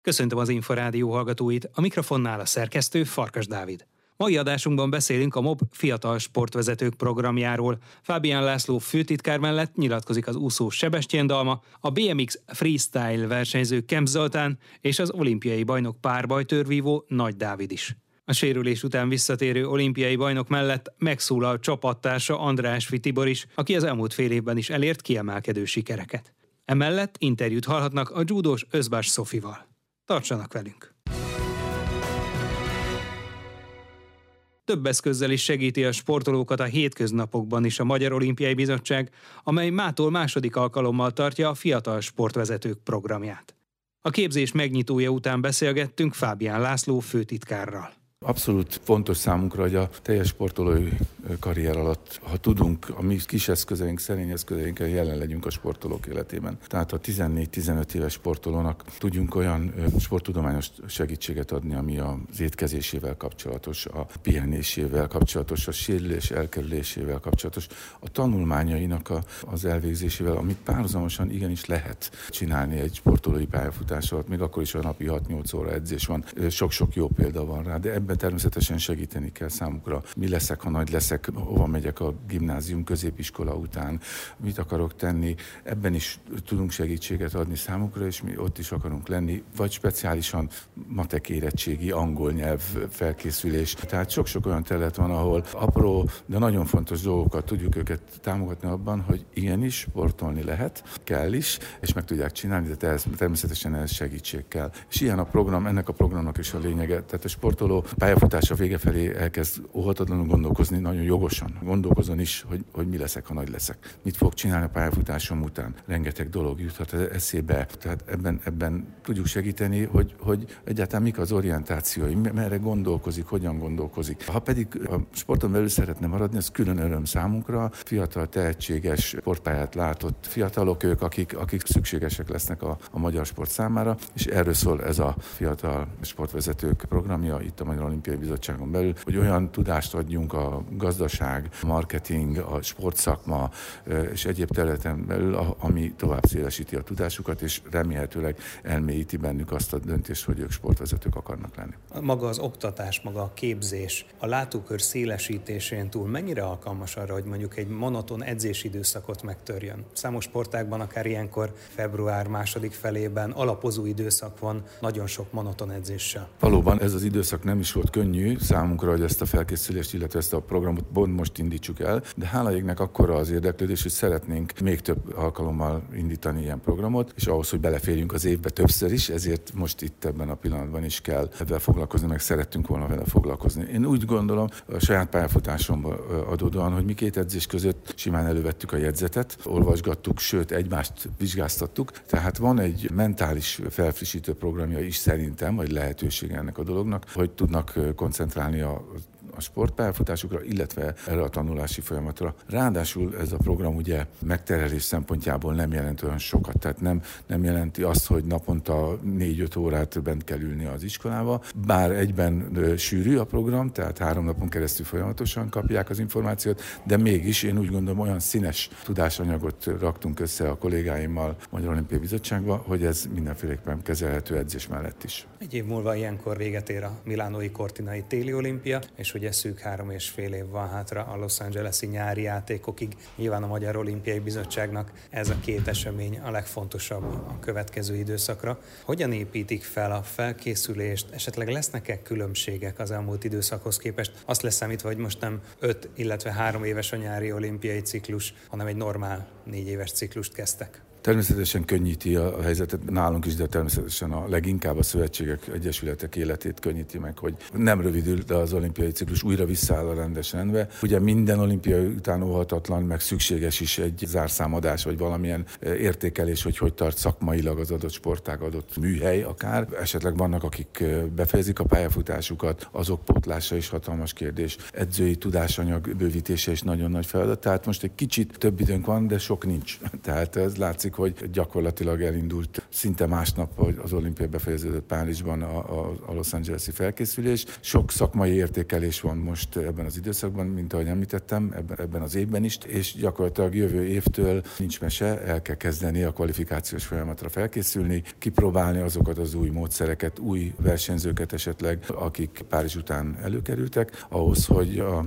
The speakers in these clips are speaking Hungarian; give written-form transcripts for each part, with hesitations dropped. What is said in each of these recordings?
Köszöntöm az Inforádió hallgatóit, a mikrofonnál a szerkesztő Farkas Dávid. Mai adásunkban beszélünk a MOB fiatal sportvezetők programjáról. Fábián László főtitkár mellett nyilatkozik az úszó Sebestyén Dalma, a BMX freestyle versenyző Kempf Zoltán és az olimpiai bajnok párbajtőrvívó Nagy Dávid is. A sérülés után visszatérő olimpiai bajnok mellett megszólal csapattársa Andrásfi Tibor is, aki az elmúlt fél évben is elért kiemelkedő sikereket. Emellett interjút hallhatnak a judós Özbás Szofival. Tartsanak velünk! Több eszközzel is segíti a sportolókat a hétköznapokban is a Magyar Olimpiai Bizottság, amely mától második alkalommal tartja a fiatal sportvezetők programját. A képzés megnyitója után beszélgettünk Fábián László főtitkárral. Abszolút fontos számunkra, hogy a teljes sportolói karrier alatt, ha tudunk, a mi kis eszközeink, szerény eszközeinkkel jelen legyünk a sportolók életében. Tehát a 14-15 éves sportolónak tudjunk olyan sporttudományos segítséget adni, ami az étkezésével kapcsolatos, a pihenésével kapcsolatos, a sérülés elkerülésével kapcsolatos, a tanulmányainak az elvégzésével, amit párhuzamosan igenis lehet csinálni egy sportolói pályafutás alatt, még akkor is a napi 6-8 óra edzés van, sok-sok jó példa van rá, de ebben természetesen segíteni kell számukra. Mi leszek, ha nagy leszek, hova megyek a gimnázium, középiskola után, mit akarok tenni. Ebben is tudunk segítséget adni számukra, és mi ott is akarunk lenni, vagy speciálisan matek érettségi, angol nyelv felkészülés. Tehát sok-sok olyan terület van, ahol apró, de nagyon fontos dolgokat tudjuk őket támogatni abban, hogy igenis sportolni lehet, kell is, és meg tudják csinálni, de természetesen ehhez segítség kell. És ilyen a program, ennek a programnak is a lényege. Tehát a sportoló pályafutása vége felé elkezd óhatatlanul gondolkozni, nagyon jogosan gondolkozon is, hogy mi leszek, ha nagy leszek. Mit fog csinálni a pályafutásom után? Rengeteg dolog juthat eszébe. Tehát ebben tudjuk segíteni, hogy egyáltalán mik az orientációi, merre gondolkozik, hogyan gondolkozik. Ha pedig a sporton belül szeretne maradni, az külön öröm számunkra. Fiatal, tehetséges sportpályát látott fiatalok ők, akik szükségesek lesznek a magyar sport számára, és erről szól ez a fiatal sportvezetők programja itt a Magyar Olimpiai Bizottságon belül, hogy olyan tudást adjunk a gazdaság, a marketing, a sportszakma és egyéb területen belül, ami tovább szélesíti a tudásukat, és remélhetőleg elmélyíti bennük azt a döntést, hogy ők sportvezetők akarnak lenni. Maga az oktatás, maga a képzés, a látókör szélesítésén túl mennyire alkalmas arra, hogy mondjuk egy monoton edzési időszakot megtörjön? Számos sportágban akár ilyenkor február második felében alapozó időszak van, nagyon sok monoton edzéssel. Valóban ez az időszak nem is volt könnyű számunkra, hogy ezt a felkészülést, illetve ezt a programot pont most indítsuk el, de hála égnek akkora az érdeklődés, hogy szeretnénk még több alkalommal indítani ilyen programot, és ahhoz, hogy beleférjünk az évbe többször is, ezért most itt ebben a pillanatban is kell ebben foglalkozni, meg szerettünk volna vele foglalkozni. Én úgy gondolom, a saját pályafutásomban adódóan, hogy mi két edzés között simán elővettük a jegyzetet, olvasgattuk, sőt egymást vizsgáztattuk, tehát van egy mentális felfrissítő programja is szerintem, vagy lehetősége ennek a dolognak, hogy tudnak koncentrálni a sportpályafutásukra, illetve erre a tanulási folyamatra. Ráadásul ez a program ugye megterhelés szempontjából nem jelent olyan sokat, tehát nem jelenti azt, hogy naponta 4-5 órát bent kell ülni az iskolába, bár egyben sűrű a program, tehát 3 napon keresztül folyamatosan kapják az információt, de mégis én úgy gondolom olyan színes tudásanyagot raktunk össze a kollégáimmal Magyar Olimpiai Bizottságba, hogy ez mindenféleképpen kezelhető edzés mellett is. Egy év múlva ilyenkor véget ér a milánói cortinai téli olimpia, és ugye szűk 3,5 év van hátra a Los Angeles-i nyári játékokig. Nyilván a Magyar Olimpiai Bizottságnak ez a két esemény a legfontosabb a következő időszakra. Hogyan építik fel a felkészülést? Esetleg lesznek-e különbségek az elmúlt időszakhoz képest? Azt leszámítva, hogy most nem 5, illetve 3 éves a nyári olimpiai ciklus, hanem egy normál 4 éves ciklust kezdtek. Természetesen könnyíti a helyzetet nálunk is, de természetesen a leginkább a szövetségek, egyesületek életét könnyíti meg, hogy nem rövidül, de az olimpiai ciklus újra visszaáll a rendes rendbe. Ugye minden olimpia után óhatatlan, meg szükséges is egy zárszámadás, vagy valamilyen értékelés, hogy tart szakmailag az adott sportág, adott műhely akár. Esetleg vannak, akik befejezik a pályafutásukat, azok pótlása is hatalmas kérdés. Edzői tudásanyag bővítése is nagyon nagy feladat. Tehát most egy kicsit több időnk van, de sok nincs. Tehát ez látszik, hogy gyakorlatilag elindult szinte másnap, hogy az olimpia befejeződött Párizsban a Los Angeles-i felkészülés. Sok szakmai értékelés van most ebben az időszakban, mint ahogy említettem, ebben az évben is, és gyakorlatilag jövő évtől nincs mese, el kell kezdeni a kvalifikációs folyamatra felkészülni, kipróbálni azokat az új módszereket, új versenyzőket esetleg, akik Párizs után előkerültek, ahhoz, hogy a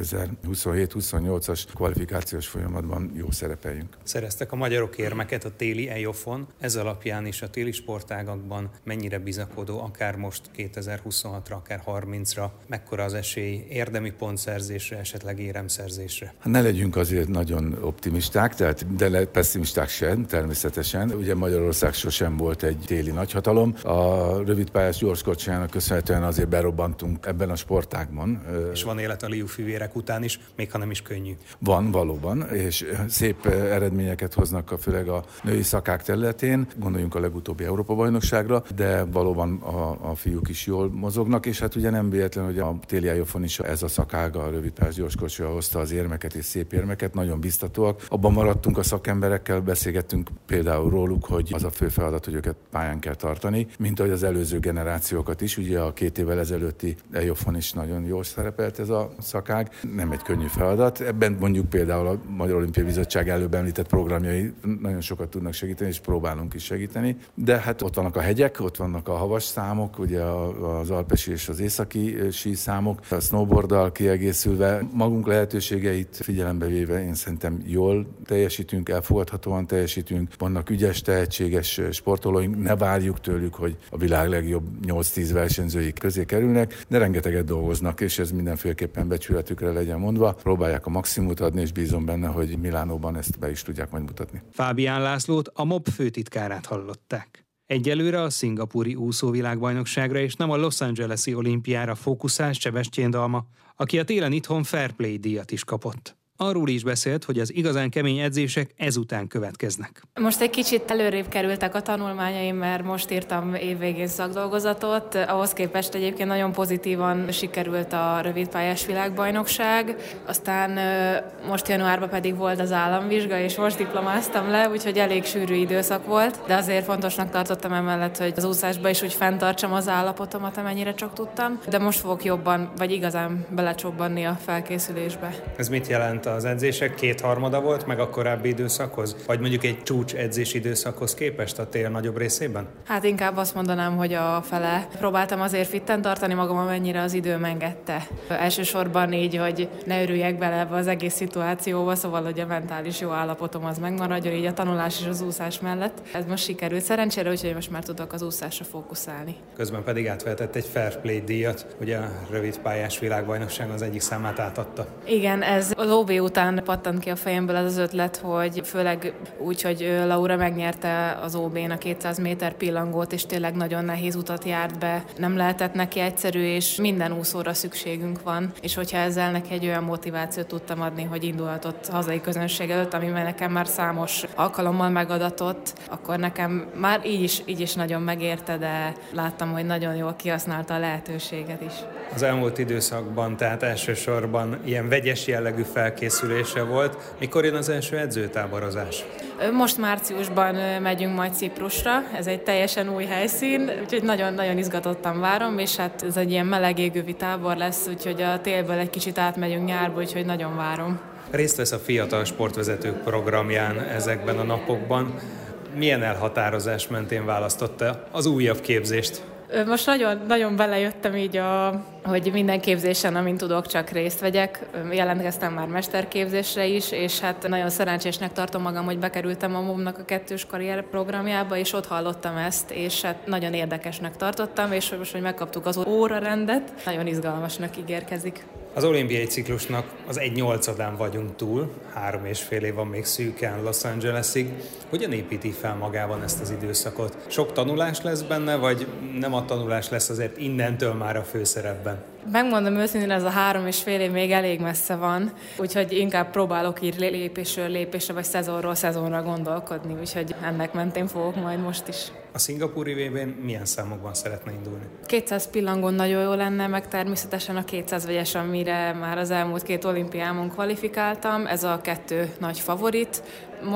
2027-28-as kvalifikációs folyamatban jó szerepeljünk. Szereztek a magyarok érmeket a téli EIOF-on, ez alapján is a téli sportágakban mennyire bizakodó, akár most 2026-ra, akár 30-ra, mekkora az esély érdemi pontszerzésre, esetleg éremszerzésre? Ne legyünk azért nagyon optimisták, de pessimisták sem, természetesen. Ugye Magyarország sosem volt egy téli nagyhatalom. A rövidpályás gyorskocsijának köszönhetően azért berobbantunk ebben a sportágban. És van élet a liúfivérek után is, még ha nem is könnyű. Van, valóban, és szép eredményeket hoznak főleg a női szakák területén. Gondoljunk a legutóbbi Európa-bajnokságra, de valóban a fiúk is jól mozognak, és hát ugye nem véletlen, hogy a téli EIOF-on is ez a szakága, a rövidpályás gyorskocsia hozta az érmeket és szép érmeket, nagyon biztatóak. Abban maradtunk a szakemberekkel, beszélgettünk például róluk, hogy az a fő feladat, hogy őket pályán kell tartani, mint ahogy az előző generációkat is, ugye a 2 évvel ezelőtti EIOF-on is nagyon jól szerepelt ez a szakág. Nem egy könnyű feladat. Ebben mondjuk például a Magyar Olimpiai Bizottság előbb említett programjai nagyon sokat tudnak segíteni, és próbálunk is segíteni. De hát ott vannak a hegyek, ott vannak a havas számok, ugye az alpesi és az északi síszámok, a snowboarddal kiegészülve, magunk lehetőségeit figyelembe véve én szerintem jól teljesítünk, elfogadhatóan teljesítünk, vannak ügyes, tehetséges sportolóink, ne várjuk tőlük, hogy a világ legjobb 8-10 versenyzői közé kerülnek, de rengeteget dolgoznak, és ez mindenféleképpen becsületükre legyen mondva. Próbálják a maximumot adni, és bízom benne, hogy Milánóban ezt be is tudják majd mutatni. Fábián Lászlót, a MOB főtitkárát hallották. Egyelőre a szingapúri úszóvilágbajnokságra és nem a Los Angeles-i olimpiára fókuszál Sebestyén Dalma, aki a télen itthon Fair Play díjat is kapott. Arról is beszélt, hogy az igazán kemény edzések ezután következnek. Most egy kicsit előrébb kerültek a tanulmányaim, mert most írtam évvégén szakdolgozatot. Ahhoz képest egyébként nagyon pozitívan sikerült a rövidpályás világbajnokság. Aztán most januárban pedig volt az államvizsga, és most diplomáztam le, úgyhogy elég sűrű időszak volt. De azért fontosnak tartottam emellett, hogy az úszásba is úgy fenntartsam az állapotomat, amennyire csak tudtam. De most fogok jobban, vagy igazán belecsobbanni a felkészülésbe. Ez mit jelent? Az edzések 2/3 volt, meg a korábbi időszakhoz? Vagy mondjuk egy csúcs edzési időszakhoz képest a tél nagyobb részében? Hát inkább azt mondanám, hogy a fele. Próbáltam azért fitten tartani magam, amennyire az időm engedte. Elsősorban így, hogy ne örüljek bele ebbe az egész szituációba, szóval, hogy a mentális jó állapotom az megmaradjon, így a tanulás és az úszás mellett. Ez most sikerült szerencsére, úgyhogy most már tudok az úszásra fókuszálni. Közben pedig átvehetett egy Fair Play díjat, ugye a rövidpályás világbajnokság az egyik számát átadta. Igen, ez az OB után pattant ki a fejemből az ötlet, hogy főleg úgy, hogy Laura megnyerte az OB-n a 200 méter pillangót, és tényleg nagyon nehéz utat járt be. Nem lehetett neki egyszerű, és minden úszóra szükségünk van. És hogyha ezzel neki egy olyan motivációt tudtam adni, hogy indulhatott hazai közönség előtt, ami nekem már számos alkalommal megadatott, akkor nekem már így is nagyon megérte, de láttam, hogy nagyon jól kihasználta a lehetőséget is. Az elmúlt időszakban, tehát elsősorban ilyen vegyes jellegű felkészülése volt. Mikor jön az első edzőtáborozás? Most márciusban megyünk majd Ciprusra, ez egy teljesen új helyszín, úgyhogy nagyon-nagyon izgatottan várom, és hát ez egy ilyen meleg égővi tábor lesz, úgyhogy a télből egy kicsit átmegyünk nyárba, úgyhogy nagyon várom. Részt vesz a fiatal sportvezetők programján ezekben a napokban. Milyen elhatározás mentén választotta az újabb képzést? Most nagyon belejöttem így, hogy minden képzésen, amin tudok, csak részt vegyek. Jelentkeztem már mesterképzésre is, és hát nagyon szerencsésnek tartom magam, hogy bekerültem a MOB-nak a 2. karrier programjába, és ott hallottam ezt, és hát nagyon érdekesnek tartottam, és most, hogy megkaptuk az órarendet, nagyon izgalmasnak ígérkezik. Az olimpiai ciklusnak az 1/8-án vagyunk túl, 3,5 év van még szűken Los Angelesig. Hogyan építi fel magában ezt az időszakot? Sok tanulás lesz benne, vagy nem a tanulás lesz azért innentől már a főszerepben? Megmondom őszintén, ez a 3,5 év még elég messze van, úgyhogy inkább próbálok így lépésről lépésre, vagy szezonról szezonra gondolkodni, úgyhogy ennek mentén fogok majd most is. A szingapúri VB-n milyen számokban szeretne indulni? 200 pillangon nagyon jó lenne, meg természetesen a 200 vegyes, amire már az elmúlt 2 olimpiámon kvalifikáltam, ez a 2 nagy favorit. Most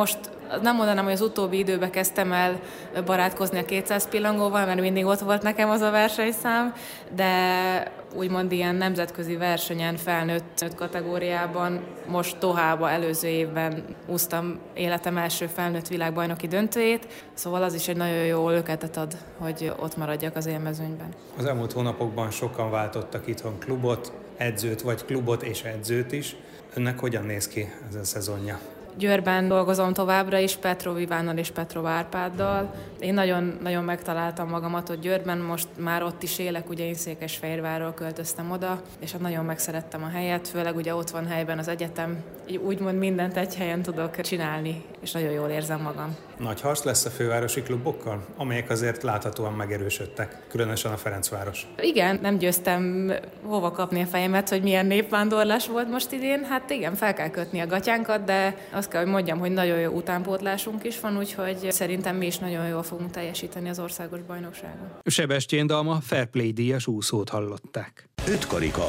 Nem mondanám, hogy az utóbbi időben kezdtem el barátkozni a 200 pillangóval, mert mindig ott volt nekem az a versenyszám, de úgymond ilyen nemzetközi versenyen felnőtt kategóriában, most Dohába előző évben úsztam életem első felnőtt világbajnoki döntőjét, szóval az is egy nagyon jó löketet ad, hogy ott maradjak az élmezőnyben. Az elmúlt hónapokban sokan váltottak itthon klubot, edzőt vagy klubot és edzőt is. Önnek hogyan néz ki ez a szezonja? Győrben dolgozom továbbra is, Petrov Ivánnal és Petrov Árpáddal. Én nagyon nagyon magamat ott Győrben, most már ott is élek, ugye én Székesfehérvárról költöztem oda, és hát nagyon megszerettem a helyet, főleg ugye ott van helyben az egyetem, így úgymond mindent egy helyen tudok csinálni, és nagyon jól érzem magam. Nagy harc lesz a fővárosi klubokkal, amelyek azért láthatóan megerősödtek, különösen a Ferencváros. Igen, nem győztem hova kapni a fejemet, hogy milyen népvándorlás volt most idén. Hát igen, fel kell kötni a gatyánkat, de azt kell, hogy mondjam, hogy nagyon jó utánpótlásunk is van, úgyhogy szerintem mi is nagyon jól fogunk teljesíteni az országos bajnokságon. Sebestyén Dalma Fair Play díjas úszót hallották. 5 karika.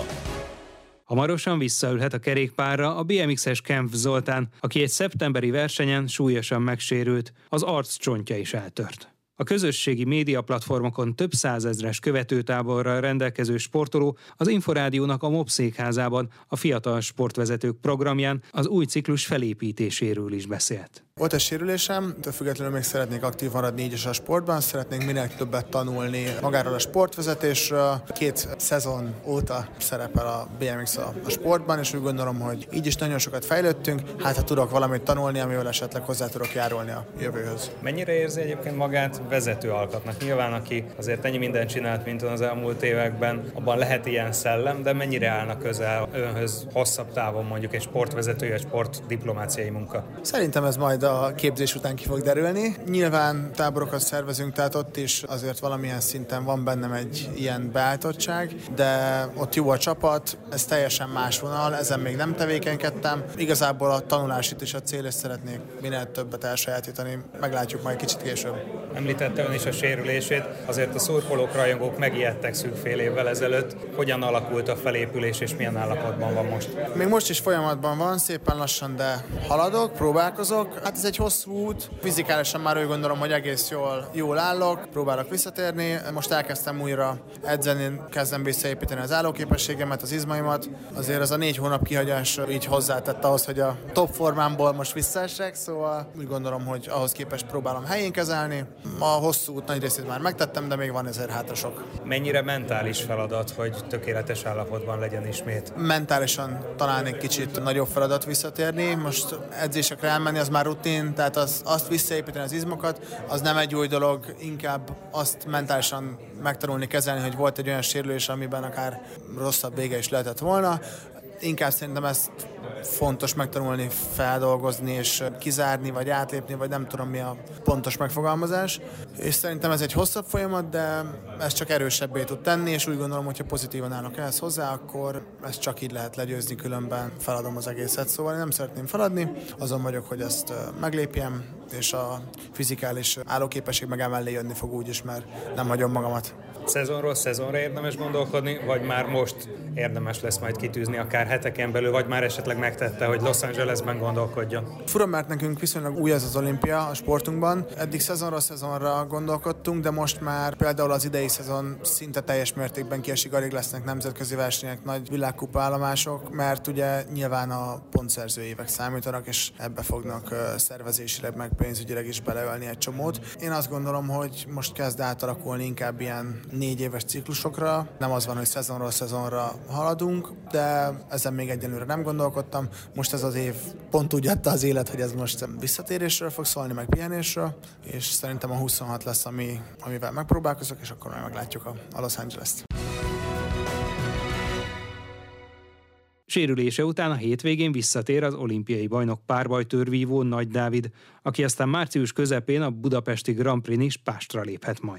Hamarosan visszaülhet a kerékpárra a BMX-es Kempf Zoltán, aki egy szeptemberi versenyen súlyosan megsérült, az arccsontja is eltört. A közösségi médiaplatformokon több százezres követőtáborral rendelkező sportoló az Inforádiónak a MOB székházában a fiatal sportvezetők programján az új ciklus felépítéséről is beszélt. Volt egy sérülésem, de függetlenül még szeretnék aktív maradni így is a sportban, szeretnék minél többet tanulni magáról a sportvezetésről. 2 szezon óta szerepel a BMX a sportban, és úgy gondolom, hogy így is nagyon sokat fejlődtünk, hát ha tudok valamit tanulni, amivel esetleg hozzá tudok járulni a jövőhöz. Mennyire érzi egyébként magát vezető alkatnak? Nyilván, aki azért ennyi mindent csinált, mint az elmúlt években, abban lehet ilyen szellem, de mennyire állna közel önhöz hosszabb távon mondjuk egy sportvezetői, egy sportdiplomáciai munka? Szerintem ez majd a képzés után ki fog derülni. Nyilván táborokat szervezünk, tehát ott is azért valamilyen szinten van bennem egy ilyen beálltottság, de ott jó a csapat, ez teljesen más vonal, ezen még nem tevékenykedtem. Igazából a tanulás itt is a cél, és szeretnék minél többet elsajátítani, meglátjuk majd kicsit később. Említette ön is a sérülését, azért a szurkolók, rajongók megijedtek szűk fél évvel ezelőtt. Hogyan alakult a felépülés, és milyen állapotban van most? Még most is folyamatban van, szépen lassan, de haladok, próbálkozok. Hát ez egy hosszú út, fizikálisan már úgy gondolom, hogy egész jól állok, próbálok visszatérni. Most elkezdtem újra edzeni, kezdem visszaépíteni az állóképességemet, az izmaimat. Azért az a 4 hónap kihagyás így hozzátett ahhoz, hogy a top formámból most visszaessek, szóval úgy gondolom, hogy ahhoz képest próbálom helyén kezelni. A hosszú út nagy részét már megtettem, de még van ezért hátra sok. Mennyire mentális feladat, hogy tökéletes állapotban legyen ismét? Mentálisan talán egy kicsit nagyobb feladat visszatérni. Most edzésekre elmenni, az már rutin, tehát azt visszaépíteni az izmokat, az nem egy új dolog, inkább azt mentálisan megtanulni kezelni, hogy volt egy olyan sérülés, amiben akár rosszabb vége is lehetett volna. Inkább szerintem ezt fontos megtanulni, feldolgozni és kizárni, vagy átlépni, vagy nem tudom mi a pontos megfogalmazás. És szerintem ez egy hosszabb folyamat, de ez csak erősebbé tud tenni, és úgy gondolom, hogyha pozitívan állok ehhez hozzá, akkor ezt csak így lehet legyőzni, különben feladom az egészet. Szóval én nem szeretném feladni, azon vagyok, hogy ezt meglépjem, és a fizikális állóképesség meg emellé jönni fog úgyis, mert nem hagyom magamat. Szezonról szezonra érdemes gondolkodni, vagy már most érdemes lesz majd kitűzni akár heteken belül, vagy már esetleg megtette, hogy Los Angelesben gondolkodjon? Fura, mert nekünk viszonylag új ez az olimpia a sportunkban. Eddig szezonról szezonra gondolkodtunk, de most már például az idei szezon szinte teljes mértékben kiesik, alig lesznek nemzetközi versenyek, nagy világkupa állomások, mert ugye nyilván a pontszerző évek számítanak, és ebbe fognak szervezésileg meg pénzügyileg is beleölni egy csomót. Én azt gondolom, hogy most kezd átalakulni inkább ilyen 4 éves ciklusokra. Nem az van, hogy szezonról szezonra haladunk, de ezen még egyelőre nem gondolkodtam. Most ez az év pont úgy adta az élet, hogy ez most visszatérésről fog szólni, meg pihenésről, és szerintem a 26 lesz, amivel megpróbálkozok, és akkor majd meglátjuk a Los Angeles-t. Sérülése után a hétvégén visszatér az olimpiai bajnok párbajtőrvívó Nagy Dávid, aki aztán március közepén a budapesti Grand Prix-n is pástra léphet majd.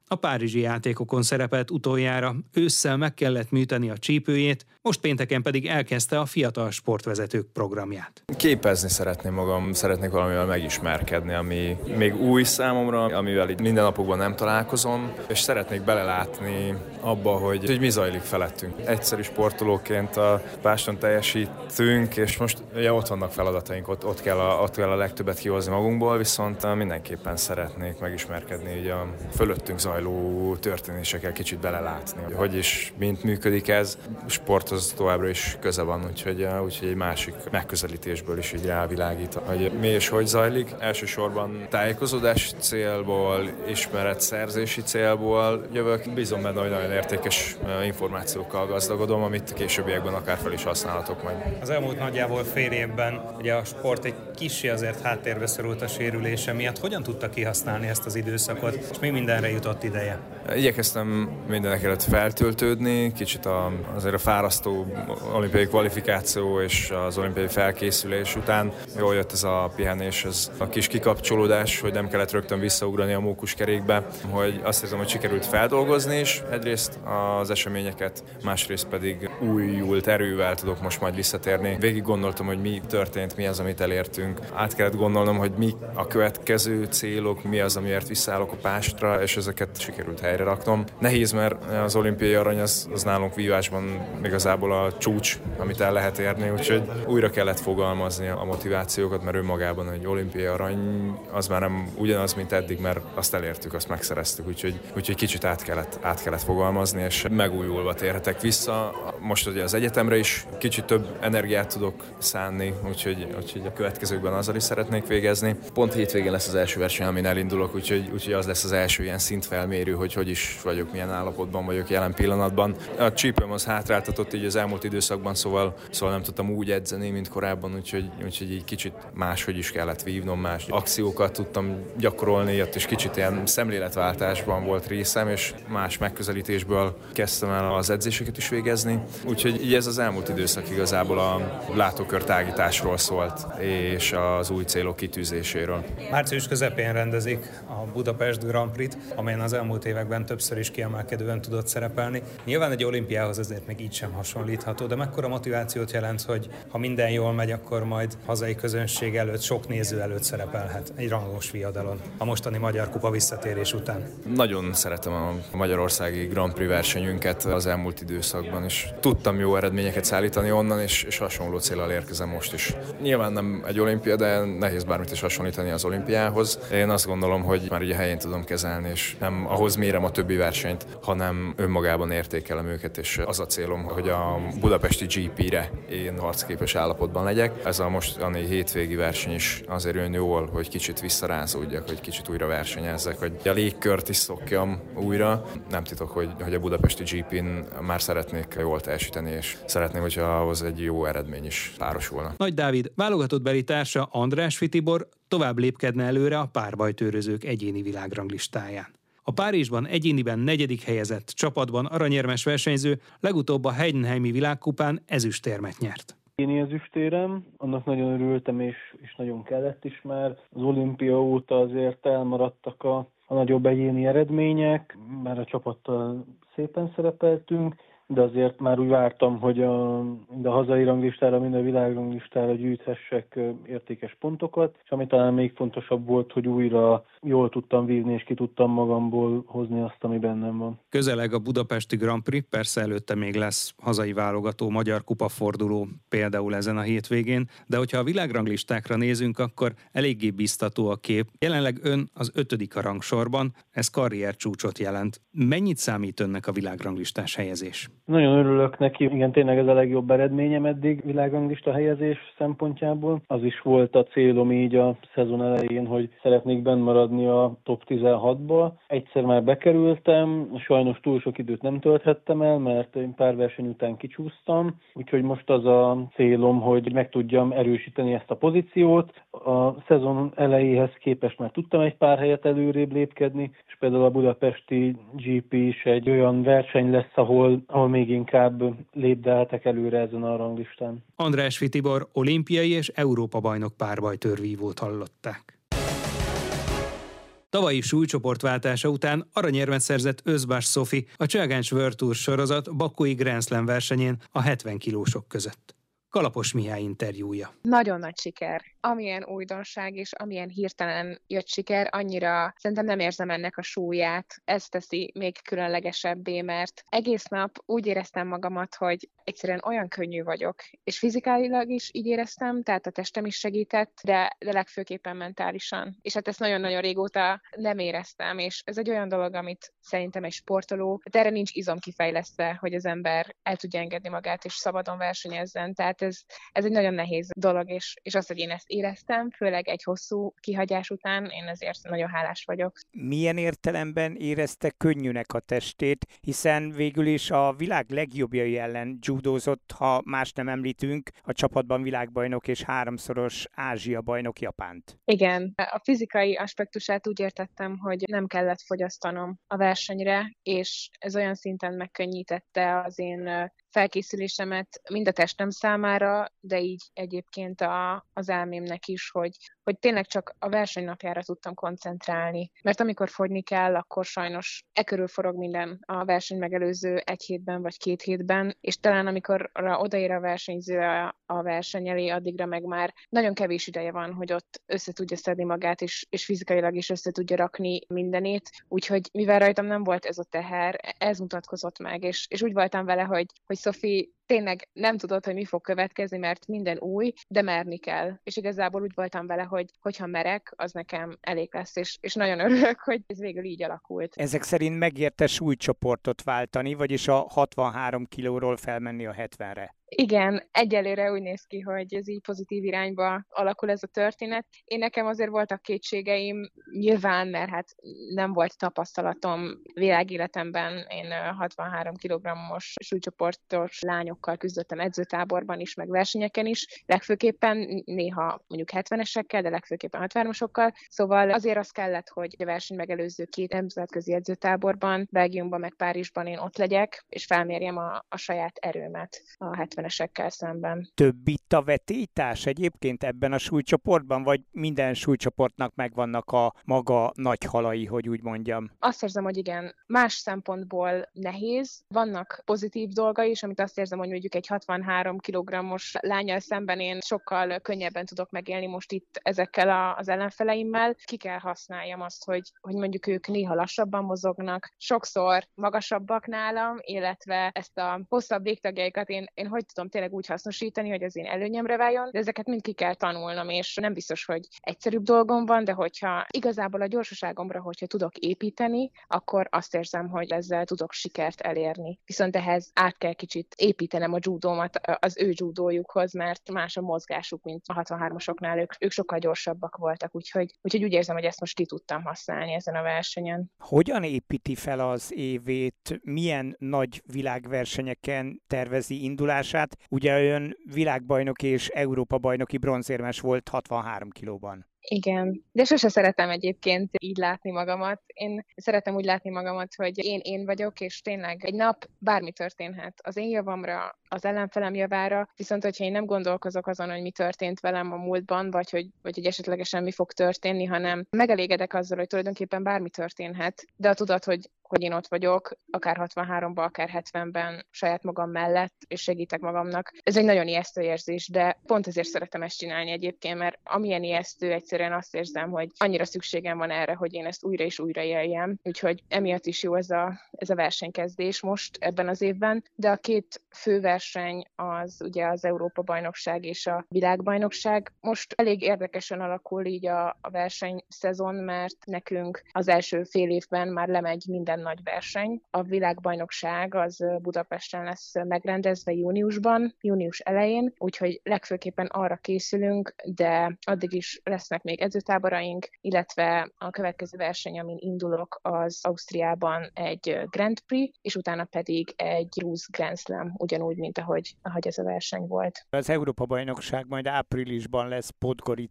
A párizsi játékokon szerepelt utoljára, ősszel meg kellett műteni a csípőjét, most pénteken pedig elkezdte a fiatal sportvezetők programját. Képezni szeretném magam, szeretnék valamivel megismerkedni, ami még új számomra, amivel így mindennapokban nem találkozom, és szeretnék belelátni abba, hogy mi zajlik felettünk. Egyszerű sportolóként a páston teljesítünk, és most ugye ott vannak feladataink, ott kell a legtöbbet kihozni magunkból, viszont mindenképpen szeretnék megismerkedni ugye a fölöttünk zajló történésekkel kicsit belelátni. Hogy is, mint működik ez, sporthoz továbbra is köze van, úgyhogy egy másik megközelítésből is így rávilágít, hogy mi és hogy zajlik. Elsősorban tájékozódási célból, ismeretszerzési célból jövök. Bízom benne, hogy nagyon értékes információkkal gazdagodom, amit későbbiekben akár fel is használhatok majd. Az elmúlt nagyjából fél évben ugye a sport egy kicsi azért háttérbe szorult a sérülése miatt. Hogyan tudta kihasználni ezt az időszakot, és mi mindenre jutott ideje? Igyekeztem mindenek előtt feltöltődni, kicsit azért a fárasztó olimpiai kvalifikáció és az olimpiai felkészülés után jól jött ez a pihenés, ez a kis kikapcsolódás, hogy nem kellett rögtön visszaugrani a mókuskerékbe, hogy azt érzem, hogy sikerült feldolgozni is egyrészt az eseményeket, másrészt pedig újult erővel tudok most majd visszatérni. Végig gondoltam, hogy mi történt, mi az, amit elértünk. Át kellett gondolnom, hogy mi a következő célok, mi az, amiért visszaállok a pástra, és ezeket sikerült helyre raknom. Nehéz, mert az olimpiai arany az nálunk vívásban igazából a csúcs, amit el lehet érni, úgyhogy újra kellett fogalmazni a motivációkat, mert önmagában egy olimpiai arany az már nem ugyanaz, mint eddig, mert azt elértük, azt megszereztük, úgyhogy kicsit át kellett fogalmazni, és megújulva térhetek vissza. Most ugye az egyetemre is kicsit több energiát tudok szánni, úgyhogy a következőkben azzal is szeretnék végezni. Pont hétvégén lesz az első verseny, amin elindulok, úgyhogy az lesz az első ilyen szintfelmérő, hogy is vagyok, milyen állapotban vagyok jelen pillanatban. A csípőm az hátráltatott így az elmúlt időszakban, szóval nem tudtam úgy edzeni, mint korábban, úgyhogy így kicsit máshogy is kellett vívnom, más akciókat tudtam gyakorolni, ott is kicsit ilyen szemléletváltásban volt részem, és más megközelítésből kezdtem el az edzéseket is végezni. Úgyhogy így ez az elmúlt időszak igazából a látókör tágításról szólt, és az új célok kitűzéséről. Március közepén rendezik a Budapest Grand Prix-t, amelyen az elmúlt években többször is kiemelkedően tudott szerepelni. Nyilván egy olimpiához azért még így sem hasonlítható, de mekkora motivációt jelent, hogy ha minden jól megy, akkor majd hazai közönség előtt, sok néző előtt szerepelhet egy rangos viadalon a mostani Magyar Kupa visszatérés után? Nagyon szeretem a magyarországi Grand Prix versenyünket az elmúlt időszakban, és tudtam jó eredményeket szállítani onnan, és hasonló céllal érkezem most is. Nyilván nem egy olimpia, de nehéz bármit is hasonlítani az olimpiához. Én azt gondolom, hogy már így a helyén tudom kezelni, és nem ahhoz mérem a többi versenyt, hanem önmagában értékelem őket, és az a célom, hogy a budapesti GP-re én harcképes állapotban legyek. Ez a mostani hétvégi verseny is azért jön jól, hogy kicsit visszarázódjak, hogy kicsit újra versenyezzek, hogy a légkört is szokjam újra. Nem titok, hogy a budapesti GP-n már szeretnék jól teljesíteni, és szeretném, hogyha ahhoz egy jó eredmény is párosulna. Nagy Dávid válogatottbeli társa Andrásfi Tibor tovább lépkedne előre a párbajtőrözők egyéni világranglistáján. A Párizsban egyéniben 4. helyezett csapatban aranyérmes versenyző legutóbb a Heidenheimi világkupán ezüstérmet nyert. Én ezüstérem, annak nagyon örültem, és nagyon kellett is, mert az olimpia óta azért elmaradtak a nagyobb egyéni eredmények, már a csapattal szépen szerepeltünk, de azért már úgy vártam, hogy mind a hazai ranglistára, mind a világranglistára gyűjthessek értékes pontokat, és ami talán még fontosabb volt, hogy újra jól tudtam vívni, és ki tudtam magamból hozni azt, ami bennem van. Közeleg a budapesti Grand Prix, persze előtte még lesz hazai válogató Magyar Kupa forduló, például ezen a hétvégén, de hogyha a világranglistákra nézünk, akkor eléggé biztató a kép. Jelenleg ön az 5. a rangsorban, ez karriercsúcsot jelent. Mennyit számít önnek a világranglistás helyezés? Nagyon örülök neki, igen, tényleg ez a legjobb eredményem eddig világranglista helyezés szempontjából. Az is volt a célom így a szezon elején, hogy szeretnék benn maradni a top 16-ba. Egyszer már bekerültem, sajnos túl sok időt nem tölthettem el, mert én pár verseny után kicsúsztam, úgyhogy most az a célom, hogy meg tudjam erősíteni ezt a pozíciót. A szezon elejéhez képest már tudtam egy pár helyet előrébb lépkedni, és például a budapesti GP is egy olyan verseny lesz, ahol még inkább lépdelhetek előre ezen a ranglistán. Andrásfi Tibor olimpiai és Európa-bajnok párbajtőrvívót hallották. Tavalyi súlycsoportváltása után aranyérmet szerzett Özbás Szofi a Challenge World Tour sorozat bakói Grand Slam versenyén a 70 kilósok között. Kalapos Mihály interjúja. Nagyon nagy siker. Amilyen újdonság és amilyen hirtelen jött siker, annyira szerintem nem érzem ennek a súlyát. Ez teszi még különlegesebbé, mert egész nap úgy éreztem magamat, hogy egyszerűen olyan könnyű vagyok. És fizikailag is így éreztem, tehát a testem is segített, de legfőképpen mentálisan. És hát ezt nagyon-nagyon régóta nem éreztem, és ez egy olyan dolog, amit szerintem egy sportoló, de erre nincs izom kifejlesztve, hogy az ember el tudja engedni magát, és szabadon versenyezzen. Tehát ez egy nagyon nehéz dolog, és azt, hogy én ezt éreztem, főleg egy hosszú kihagyás után, én ezért nagyon hálás vagyok. Milyen értelemben érezte könnyűnek a testét, hiszen végül is a világ legjobbjai ellen judózott, ha más nem említünk, a csapatban világbajnok és 3-szoros Ázsia bajnok Japánt. Igen, a fizikai aspektusát úgy értettem, hogy nem kellett fogyasztanom a versenyre, és ez olyan szinten megkönnyítette az én felkészülésemet mind a testem számára, de így egyébként az elmémnek is, hogy tényleg csak a versenynapjára tudtam koncentrálni. Mert amikor fogyni kell, akkor sajnos körül forog minden a verseny megelőző 1 hétben vagy 2 hétben, és talán amikor odaér a versenyző a verseny elé, addigra meg már nagyon kevés ideje van, hogy ott össze tudja szedni magát, és fizikailag is össze tudja rakni mindenét. Úgyhogy mivel rajtam nem volt ez a teher, ez mutatkozott meg, és úgy voltam vele, hogy Szofi, tényleg nem tudod, hogy mi fog következni, mert minden új, de merni kell. És igazából úgy voltam vele, hogyha merek, az nekem elég lesz, és nagyon örülök, hogy ez végül így alakult. Ezek szerint megérte súlycsoportot váltani, vagyis a 63 kilóról felmenni a 70-re. Igen, egyelőre úgy néz ki, hogy ez így pozitív irányba alakul ez a történet. Nekem azért voltak kétségeim, nyilván, mert hát nem volt tapasztalatom világéletemben. Én 63 kg-os súlycsoportos lányokkal küzdöttem edzőtáborban is, meg versenyeken is, legfőképpen néha mondjuk 70-esekkel, de legfőképpen 63-asokkal. Szóval azért az kellett, hogy a verseny megelőző 2 nemzetközi edzőtáborban, Belgiumban meg Párizsban én ott legyek, és felmérjem a saját erőmet a 70-esekkel szemben. Több itt a vetélytárs egyébként ebben a súlycsoportban, vagy minden súlycsoportnak megvannak a maga nagy halai, hogy úgy mondjam? Azt érzem, hogy igen, más szempontból nehéz. Vannak pozitív dolga is, amit azt érzem, hogy mondjuk egy 63 kg-os lánnyal szemben én sokkal könnyebben tudok megélni most itt ezekkel az ellenfeleimmel. Ki kell használjam azt, hogy mondjuk ők néha lassabban mozognak, sokszor magasabbak nálam, illetve ezt a hosszabb végtagjaikat én hogy tudom tényleg úgy hasznosítani, hogy az én előnyemre váljon, de ezeket mind ki kell tanulnom, és nem biztos, hogy egyszerűbb dolgom van, de hogyha igazából a gyorsaságomra, hogyha tudok építeni, akkor azt érzem, hogy ezzel tudok sikert elérni. Viszont ehhez át kell kicsit építenem a judómat az ő judójukhoz, mert más a mozgásuk, mint a 63-asoknál, ők sokkal gyorsabbak voltak, úgyhogy úgy érzem, hogy ezt most ki tudtam használni ezen a versenyen. Hogyan építi fel az évét, milyen nagy világversenyeken tervezi indulását? Ugye ön világbajnok és Európa-bajnoki bronzérmes volt 63 kilóban. Igen, de sose szeretem egyébként így látni magamat. Én szeretem úgy látni magamat, hogy én vagyok, és tényleg egy nap bármi történhet. Az én javamra, az ellenfelem javára, viszont hogyha én nem gondolkozok azon, hogy mi történt velem a múltban, vagy hogy esetlegesen mi fog történni, hanem megelégedek azzal, hogy tulajdonképpen bármi történhet, de a tudat, hogy én ott vagyok, akár 63-ban, akár 70-ben saját magam mellett, és segítek magamnak. Ez egy nagyon ijesztő érzés, de pont ezért szeretem ezt csinálni egyébként, mert amilyen ijesztő, egyszerűen azt érzem, hogy annyira szükségem van erre, hogy én ezt újra és újra éljem. Úgyhogy emiatt is jó ez a versenykezdés most ebben az évben, de a 2 fő verseny az ugye az Európa-bajnokság és a világbajnokság. Most elég érdekesen alakul így a versenyszezon, mert nekünk az első fél évben már lemegy minden nagy verseny. A világbajnokság az Budapesten lesz megrendezve június elején, úgyhogy legfőképpen arra készülünk, de addig is lesznek még edzőtáboraink, illetve a következő verseny, amin indulok, az Ausztriában egy Grand Prix, és utána pedig egy grúz Grand Slam, ugyanúgy, mint ahogy ez a verseny volt. Az Európa-bajnokság majd áprilisban lesz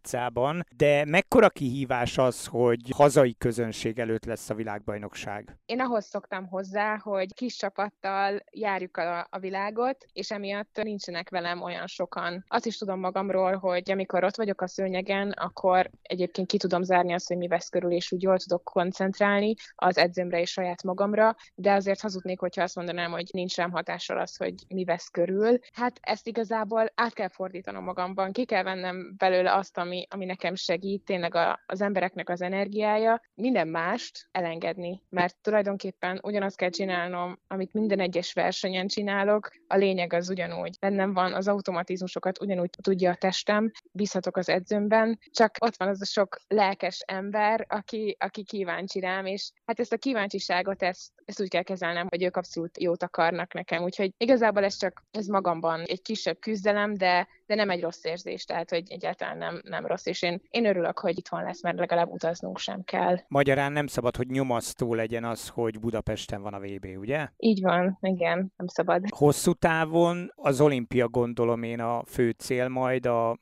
Podgoricában, de mekkora kihívás az, hogy hazai közönség előtt lesz a világbajnokság? Én Én ahhoz szoktam hozzá, hogy kis csapattal járjuk a világot, és emiatt nincsenek velem olyan sokan. Azt is tudom magamról, hogy amikor ott vagyok a szőnyegen, akkor egyébként ki tudom zárni azt, hogy mi vesz körül, és úgy jól tudok koncentrálni az edzőmre és saját magamra, de azért hazudnék, hogyha azt mondanám, hogy nincs rám hatással az, hogy mi vesz körül. Hát ezt igazából át kell fordítanom magamban, ki kell vennem belőle azt, ami nekem segít, tényleg az embereknek az energiája, minden mást elengedni, mert tulajdonképpen ugyanazt kell csinálnom, amit minden egyes versenyen csinálok, a lényeg az ugyanúgy. Bennem van, az automatizmusokat ugyanúgy tudja a testem, bízhatok az edzőmben, csak ott van az a sok lelkes ember, aki kíváncsi rám, és hát ezt a kíváncsiságot, ezt úgy kell kezelnem, hogy ők abszolút jót akarnak nekem, úgyhogy igazából ez magamban egy kisebb küzdelem, de nem egy rossz érzés, tehát hogy egyáltalán nem rossz, és én örülök, hogy itthon lesz, mert legalább utaznunk sem kell. Magyarán nem szabad, hogy nyomasztó legyen az, hogy Budapesten van a VB, ugye? Így van, igen, nem szabad. Hosszú távon az olimpia, gondolom én, a fő cél majd a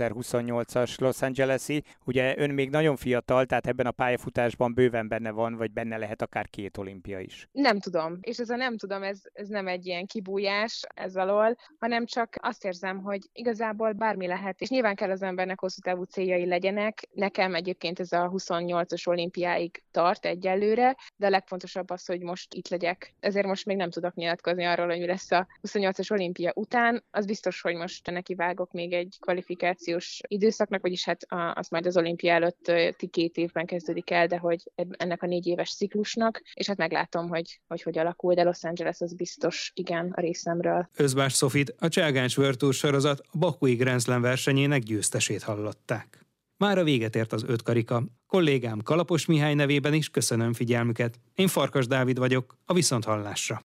2028-as Los Angeles-i. Ugye ön még nagyon fiatal, tehát ebben a pályafutásban bőven benne van, vagy benne lehet akár 2 olimpia is. Nem tudom, és ez a nem tudom, ez nem egy ilyen kibújás ez alól, hanem csak azt érzem, hogy igazából bármi lehet, és nyilván kell az embernek hosszú távú céljai legyenek. Nekem egyébként ez a 28-as olimpiáig tart egyelőre, de a legfontosabb az, hogy most itt legyek. Ezért most még nem tudok nyilatkozni arról, hogy mi lesz a 28-as olimpia után. Az biztos, hogy most nekivágok még egy kvalifikációs időszaknak, vagyis hát az majd az olimpia előtt 2 évben kezdődik el, de hogy ennek a 4 éves ciklusnak, és hát meglátom, hogy alakul, de Los Angeles az biztos igen a részemről. Özbás Zsófit, a Cselgáns World Tour sorozat a bakui Grand Slam versenyének győztesét hallották. Mára véget ért az 5 karika. Kollégám Kalapos Mihály nevében is köszönöm figyelmüket. Én Farkas Dávid vagyok, a viszonthallásra.